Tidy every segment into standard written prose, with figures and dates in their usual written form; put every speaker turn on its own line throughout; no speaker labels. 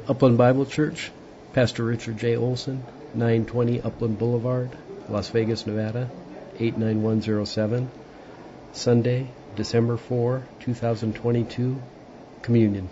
Upland Bible Church, Pastor Richard J. Olson, 920 Upland Boulevard, Las Vegas, Nevada, 89107. Sunday, December 4, 2022, Communion.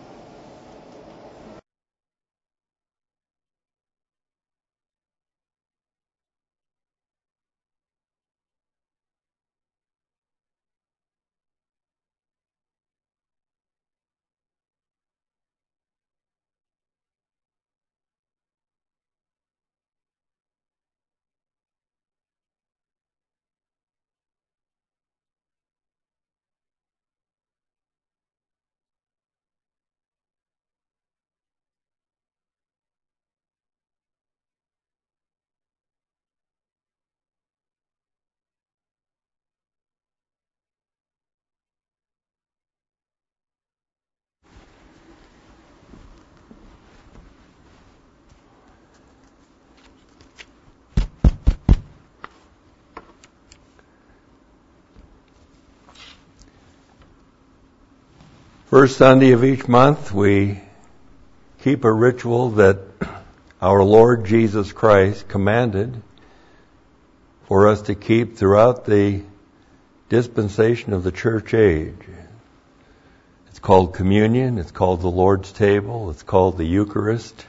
First Sunday of each month, we keep a ritual that our Lord Jesus Christ commanded for us to keep throughout the dispensation of the church age. It's called communion, it's called the Lord's table, it's called the Eucharist.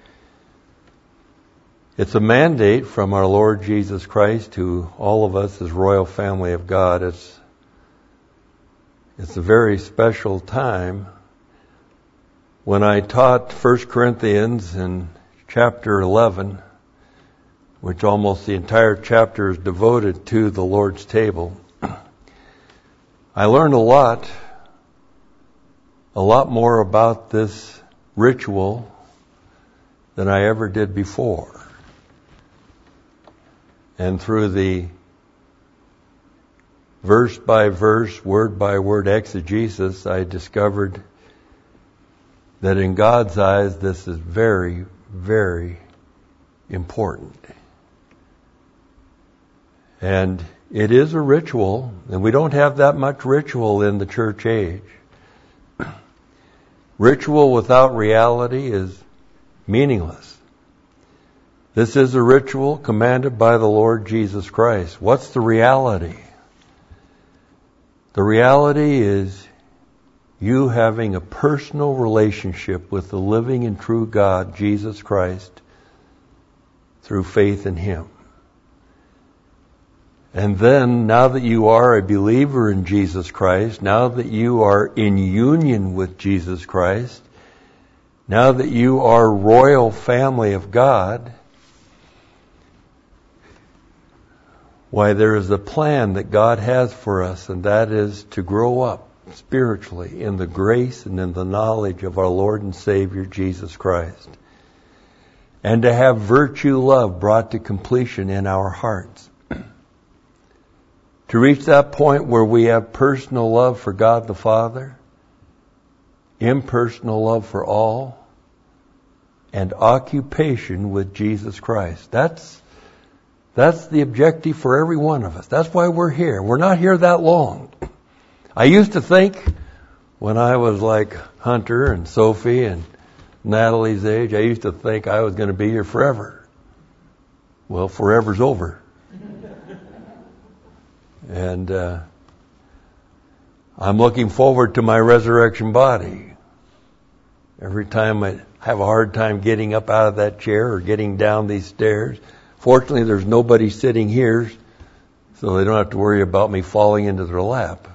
It's a mandate from our Lord Jesus Christ to all of us as royal family of God. It's a very special time. When I taught 1 Corinthians in chapter 11, which almost the entire chapter is devoted to the Lord's table, I learned a lot more about this ritual than I ever did before. And through the verse by verse, word by word exegesis, I discovered that in God's eyes this is very, very important. And it is a ritual, and we don't have that much ritual in the church age. Ritual without reality is meaningless. This is a ritual commanded by the Lord Jesus Christ. What's the reality? The reality is you having a personal relationship with the living and true God, Jesus Christ, through faith in Him. And then, now that you are a believer in Jesus Christ, now that you are in union with Jesus Christ, now that you are royal family of God, why, there is a plan that God has for us, and that is to grow up spiritually in the grace and in the knowledge of our Lord and Savior Jesus Christ, and to have virtue love brought to completion in our hearts. To reach that point where we have personal love for God the Father, impersonal love for all, and occupation with Jesus Christ. That's the objective for every one of us. That's why we're here. We're not here that long. I used to think, when I was like Hunter and Sophie and Natalie's age, I used to think I was going to be here forever. Well, forever's over. And I'm looking forward to my resurrection body. Every time I have a hard time getting up out of that chair or getting down these stairs. Fortunately, there's nobody sitting here, so they don't have to worry about me falling into their lap.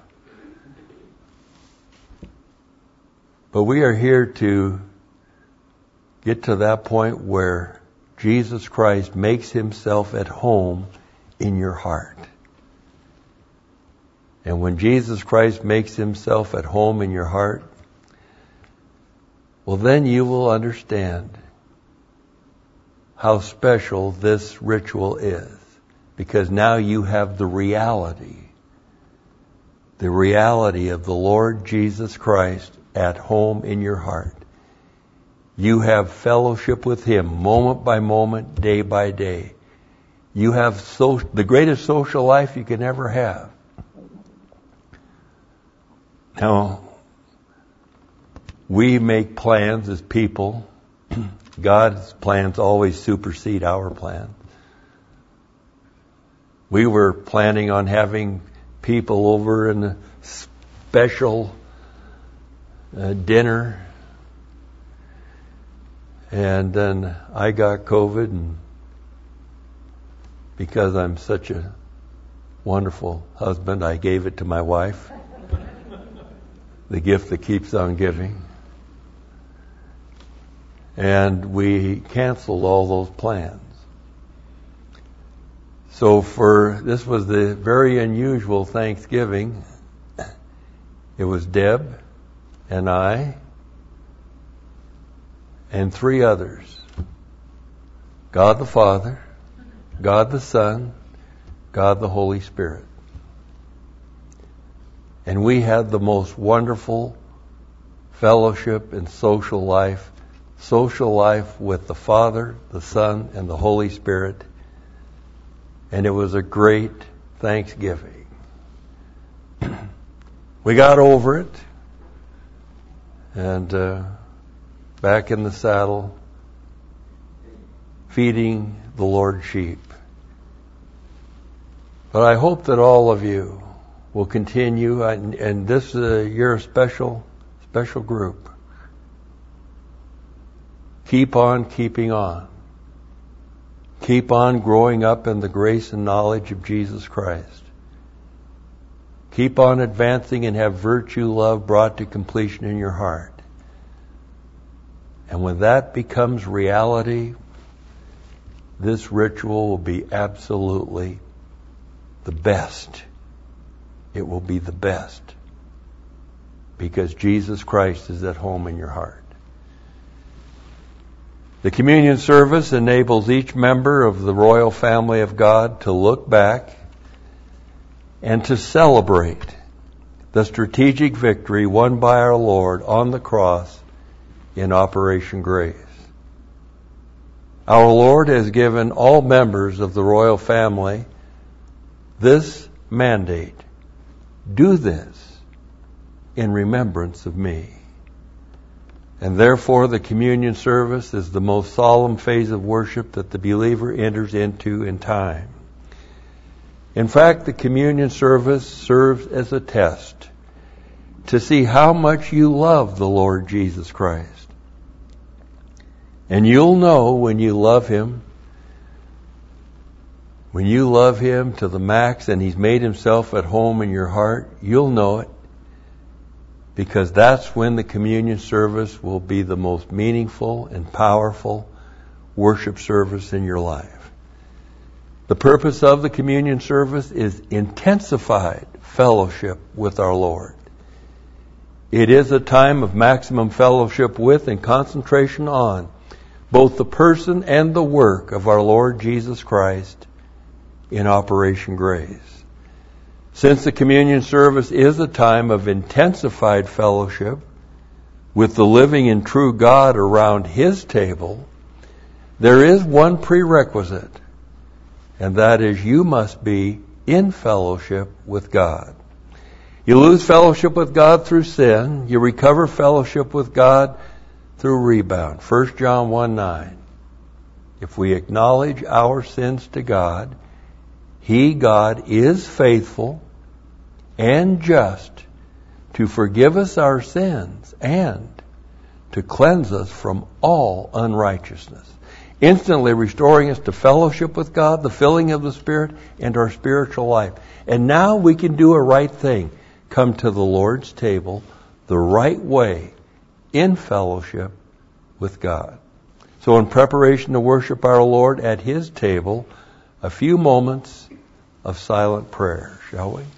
But we are here to get to that point where Jesus Christ makes Himself at home in your heart. And when Jesus Christ makes Himself at home in your heart, well, then you will understand how special this ritual is. Because now you have the reality of the Lord Jesus Christ at home in your heart. You have fellowship with Him moment by moment, day by day. You have the greatest social life you can ever have. Now, we make plans as people God's plans always supersede our plans. We were planning on having people over in a special dinner, and then I got COVID, and because I'm such a wonderful husband, I gave it to my wife, the gift that keeps on giving. And we canceled all those plans. So this was the very unusual Thanksgiving. It was Deb and I and 3 others. God the Father, God the Son, God the Holy Spirit. And we had the most wonderful fellowship and social life with the Father, the Son, and the Holy Spirit. And it was a great Thanksgiving. We got over it, and back in the saddle, feeding the Lord's sheep. But I hope that all of you will continue, and this you're a special group. Keep on keeping on. Keep on growing up in the grace and knowledge of Jesus Christ. Keep on advancing and have virtue, love brought to completion in your heart. And when that becomes reality, this ritual will be absolutely the best. It will be the best. Because Jesus Christ is at home in your heart. The communion service enables each member of the royal family of God to look back and to celebrate the strategic victory won by our Lord on the cross in Operation Grace. Our Lord has given all members of the royal family this mandate: do this in remembrance of me. And therefore the communion service is the most solemn phase of worship that the believer enters into in time. In fact, the communion service serves as a test to see how much you love the Lord Jesus Christ. And you'll know when you love Him to the max and He's made Himself at home in your heart, you'll know it. Because that's when the communion service will be the most meaningful and powerful worship service in your life. The purpose of the communion service is intensified fellowship with our Lord. It is a time of maximum fellowship with and concentration on both the person and the work of our Lord Jesus Christ in Operation Grace. Since the communion service is a time of intensified fellowship with the living and true God around His table, there is one prerequisite, and that is you must be in fellowship with God. You lose fellowship with God through sin. You recover fellowship with God through rebound. 1 John 1:9. If we acknowledge our sins to God, He, God, is faithful and just to forgive us our sins and to cleanse us from all unrighteousness, instantly restoring us to fellowship with God, the filling of the Spirit, and our spiritual life. And now we can do a right thing. Come to the Lord's table the right way, in fellowship with God. So in preparation to worship our Lord at His table, a few moments of silent prayer, shall we?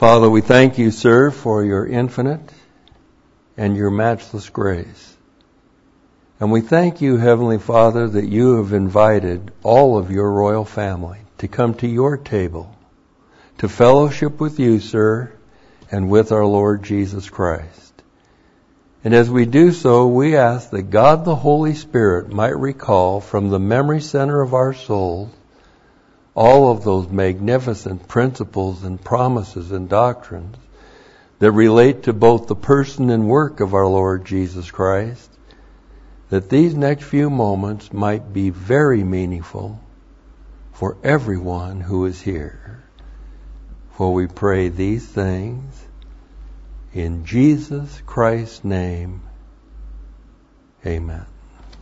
Father, we thank you, sir, for your infinite and your matchless grace. And we thank you, Heavenly Father, that you have invited all of your royal family to come to your table, to fellowship with you, sir, and with our Lord Jesus Christ. And as we do so, we ask that God the Holy Spirit might recall from the memory center of our souls all of those magnificent principles and promises and doctrines that relate to both the person and work of our Lord Jesus Christ, that these next few moments might be very meaningful for everyone who is here. For we pray these things in Jesus Christ's name. Amen.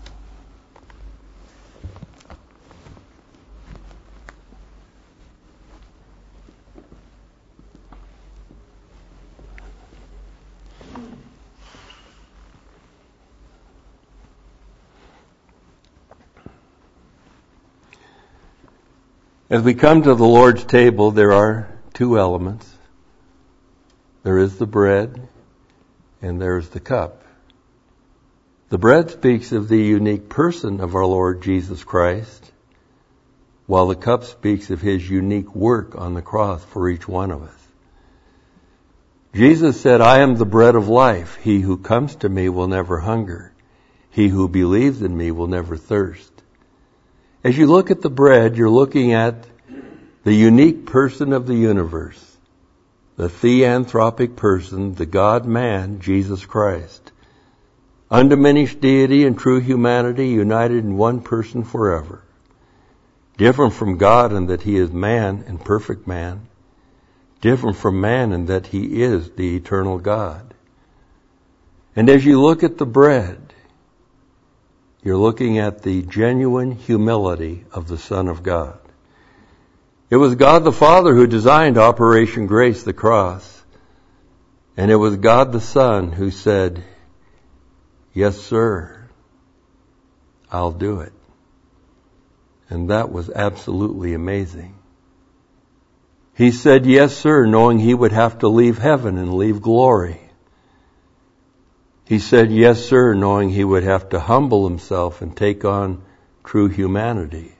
As we come to the Lord's table, there are two elements. There is the bread and there is the cup. The bread speaks of the unique person of our Lord Jesus Christ, while the cup speaks of his unique work on the cross for each one of us. Jesus said, "I am the bread of life. He who comes to me will never hunger. He who believes in me will never thirst." As you look at the bread, you're looking at the unique person of the universe, the theanthropic person, the God-man, Jesus Christ. Undiminished deity and true humanity united in one person forever. Different from God in that he is man and perfect man. Different from man in that he is the eternal God. And as you look at the bread, you're looking at the genuine humility of the Son of God. It was God the Father who designed Operation Grace, the cross. And it was God the Son who said, "Yes, sir, I'll do it." And that was absolutely amazing. He said, "Yes, sir," knowing he would have to leave heaven and leave glory. He said, "Yes, sir," knowing he would have to humble himself and take on true humanity.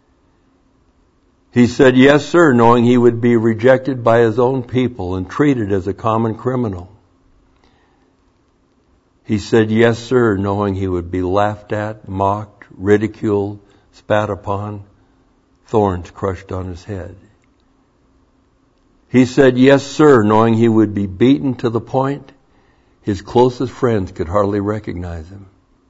He said, "Yes, sir," knowing he would be rejected by his own people and treated as a common criminal. He said, "Yes, sir," knowing he would be laughed at, mocked, ridiculed, spat upon, thorns crushed on his head. He said, "Yes, sir," knowing he would be beaten to the point his closest friends could hardly recognize him.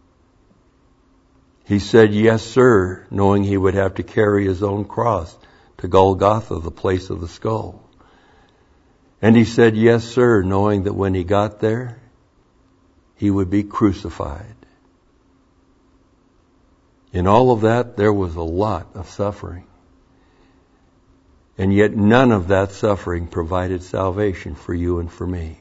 He said, "Yes, sir," knowing he would have to carry his own cross to Golgotha, the place of the skull. And he said, "Yes, sir," knowing that when he got there, he would be crucified. In all of that, there was a lot of suffering. And yet none of that suffering provided salvation for you and for me.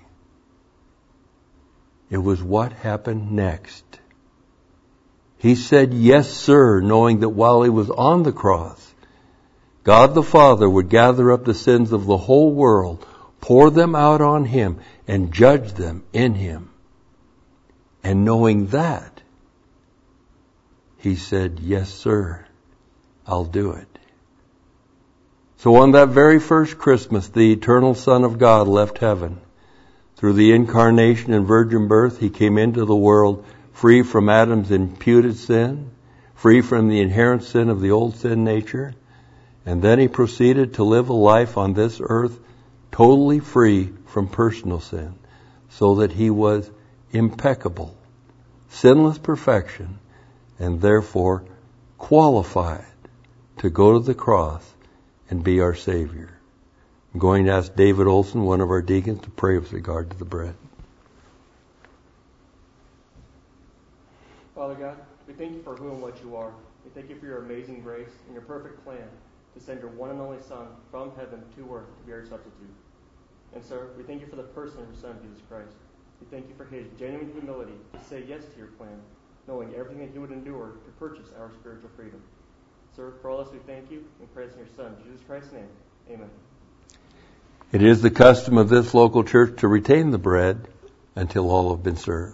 It was what happened next. He said, "Yes, sir," knowing that while he was on the cross, God the Father would gather up the sins of the whole world, pour them out on him, and judge them in him. And knowing that, he said, "Yes, sir, I'll do it." So on that very first Christmas, the eternal Son of God left heaven. Through the incarnation and virgin birth, he came into the world free from Adam's imputed sin, free from the inherent sin of the old sin nature, and then he proceeded to live a life on this earth totally free from personal sin, so that he was impeccable, sinless perfection, and therefore qualified to go to the cross and be our Savior. I'm going to ask David Olson, one of our deacons, to pray with regard to the bread.
Father God, we thank you for who and what you are. We thank you for your amazing grace and your perfect plan to send your one and only Son from heaven to earth to be our substitute. And sir, we thank you for the person of your Son, Jesus Christ. We thank you for his genuine humility to say yes to your plan, knowing everything that he would endure to purchase our spiritual freedom. Sir, for all this we thank you and praise in your Son, Jesus Christ's name. Amen.
It is the custom of this local church to retain the bread until all have been served.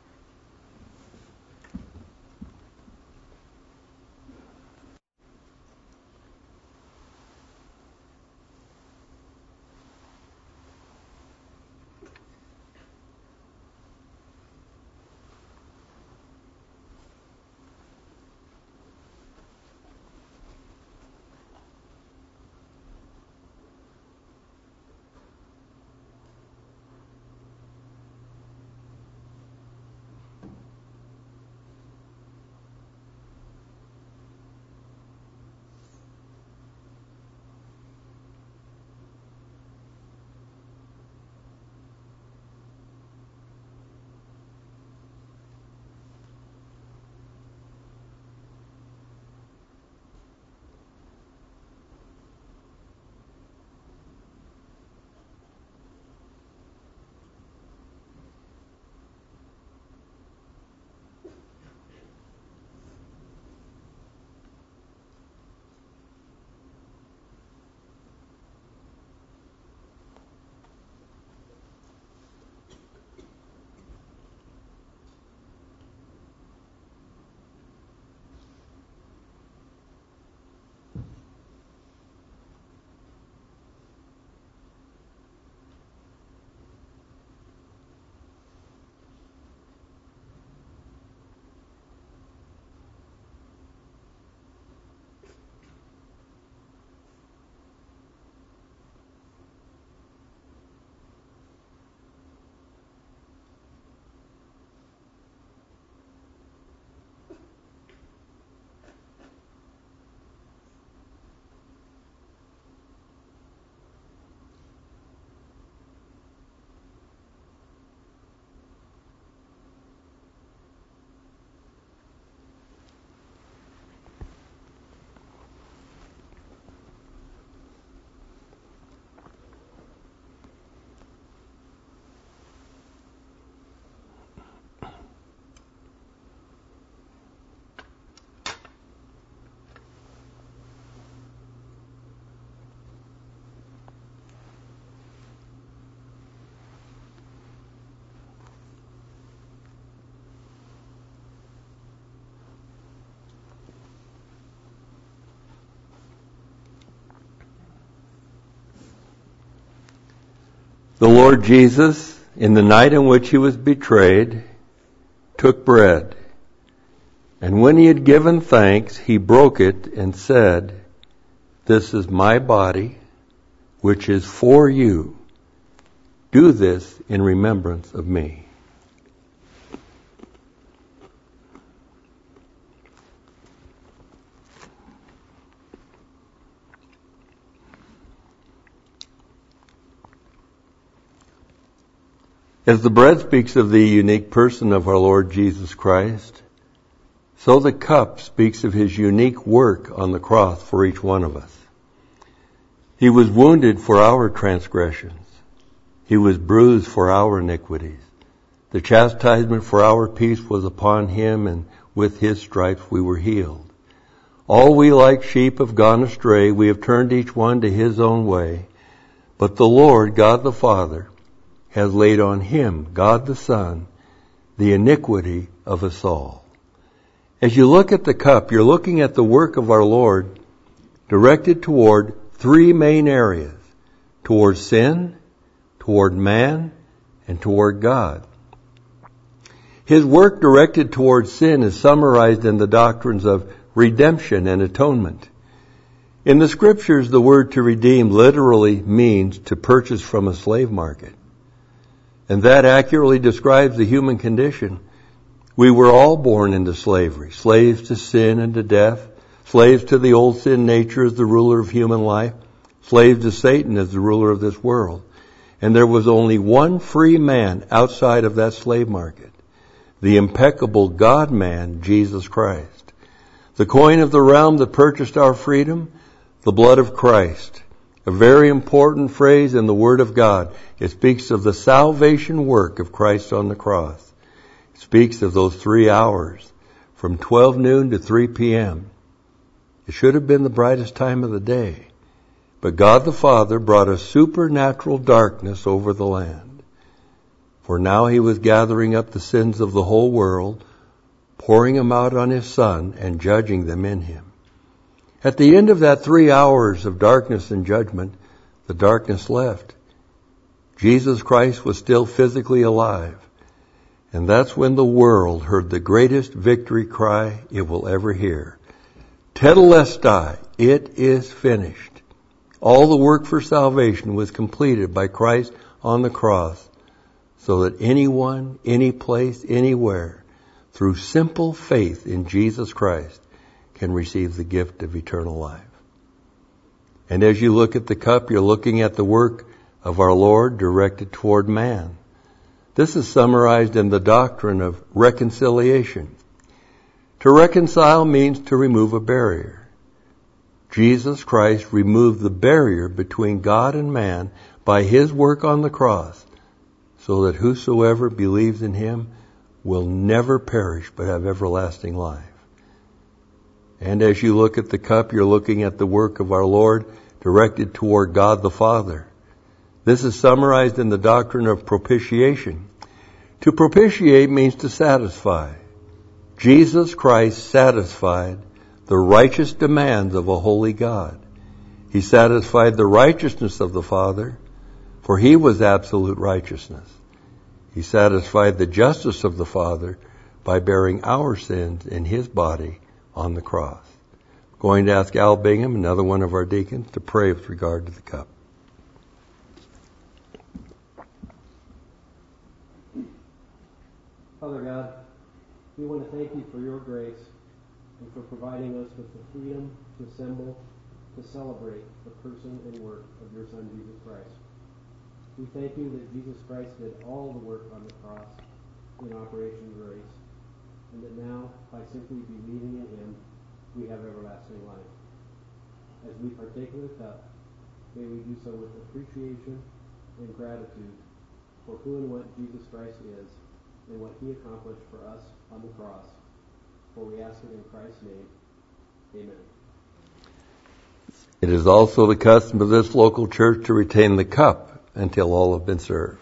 The Lord Jesus, in the night in which he was betrayed, took bread. And when he had given thanks, he broke it and said, "This is my body, which is for you. Do this in remembrance of me." As the bread speaks of the unique person of our Lord Jesus Christ, so the cup speaks of his unique work on the cross for each one of us. He was wounded for our transgressions. He was bruised for our iniquities. The chastisement for our peace was upon him, and with his stripes we were healed. All we like sheep have gone astray. We have turned each one to his own way. But the Lord, God the Father, has laid on him, God the Son, the iniquity of us all. As you look at the cup, you're looking at the work of our Lord directed toward three main areas: toward sin, toward man, and toward God. His work directed toward sin is summarized in the doctrines of redemption and atonement. In the scriptures, the word to redeem literally means to purchase from a slave market. And that accurately describes the human condition. We were all born into slavery, slaves to sin and to death, slaves to the old sin nature as the ruler of human life, slaves to Satan as the ruler of this world. And there was only one free man outside of that slave market, the impeccable God-man, Jesus Christ. The coin of the realm that purchased our freedom, the blood of Christ. A very important phrase in the Word of God. It speaks of the salvation work of Christ on the cross. It speaks of those 3 hours from 12 noon to 3 p.m. It should have been the brightest time of the day, But God the Father brought a supernatural darkness over the land. For now he was gathering up the sins of the whole world, pouring them out on his Son and judging them in him. At the end of that 3 hours of darkness and judgment, the darkness left. Jesus Christ was still physically alive. And that's when the world heard the greatest victory cry it will ever hear. Tetelestai, it is finished. All the work for salvation was completed by Christ on the cross, so that anyone, any place, anywhere, through simple faith in Jesus Christ, can receive the gift of eternal life. And as you look at the cup, you're looking at the work of our Lord directed toward man. This is summarized in the doctrine of reconciliation. To reconcile means to remove a barrier. Jesus Christ removed the barrier between God and man by his work on the cross, so that whosoever believes in him will never perish but have everlasting life. And as you look at the cup, you're looking at the work of our Lord directed toward God the Father. This is summarized in the doctrine of propitiation. To propitiate means to satisfy. Jesus Christ satisfied the righteous demands of a holy God. He satisfied the righteousness of the Father, for he was absolute righteousness. He satisfied the justice of the Father by bearing our sins in his body on the cross. I'm going to ask Al Bingham, another one of our deacons, to pray with regard to the cup.
Father God, we want to thank you for your grace and for providing us with the freedom to assemble to celebrate the person and work of your Son, Jesus Christ. We thank you that Jesus Christ did all the work on the cross in Operation Grace, and that now, by simply believing in him, we have everlasting life. As we partake of the cup, may we do so with appreciation and gratitude for who and what Jesus Christ is and what he accomplished for us on the cross. For we ask it in Christ's name. Amen.
It is also the custom of this local church to retain the cup until all have been served.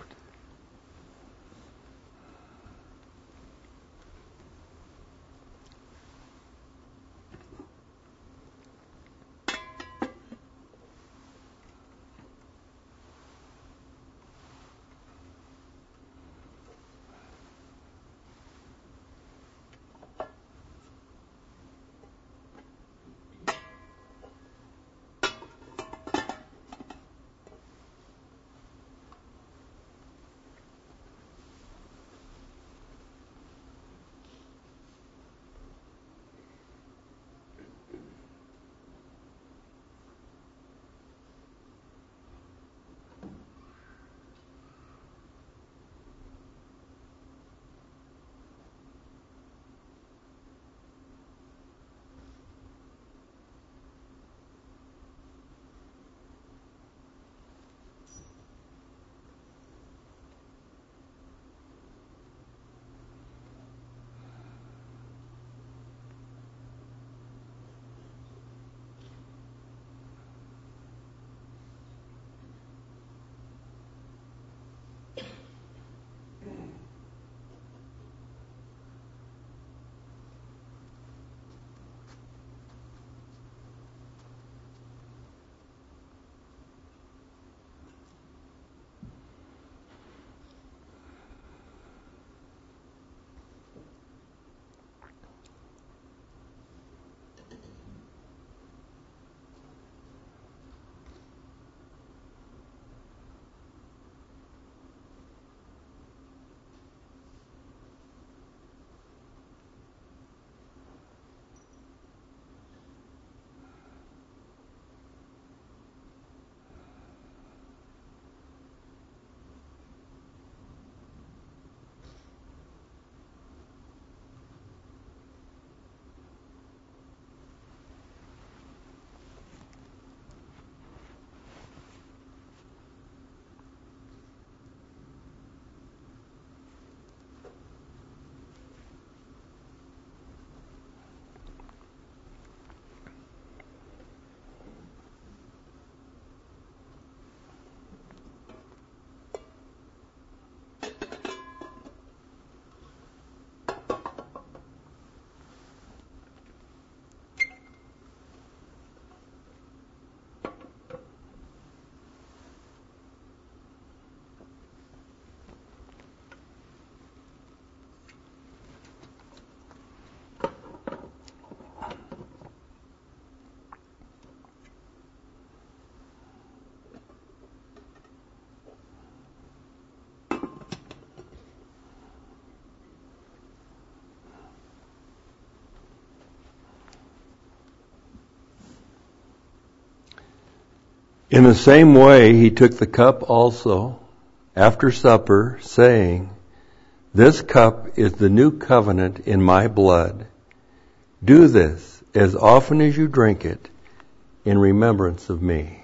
In the same way, he took the cup also after supper, saying, "This cup is the new covenant in my blood. Do this as often as you drink it in remembrance of me."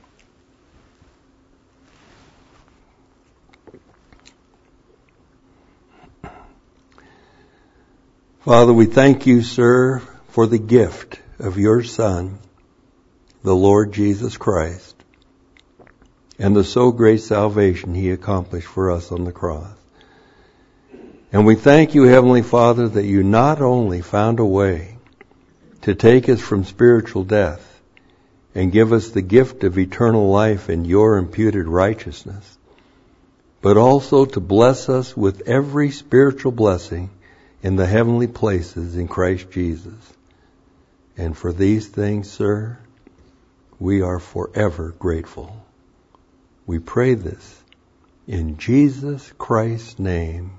Father, we thank you, sir, for the gift of your Son, the Lord Jesus Christ, and the so great salvation he accomplished for us on the cross. And we thank you, Heavenly Father, that you not only found a way to take us from spiritual death and give us the gift of eternal life in your imputed righteousness, but also to bless us with every spiritual blessing in the heavenly places in Christ Jesus. And for these things, sir, we are forever grateful. We pray this in Jesus Christ's name.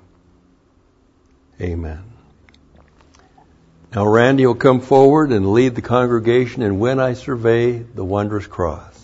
Amen. Now Randy will come forward and lead the congregation in "When I Survey the Wondrous Cross."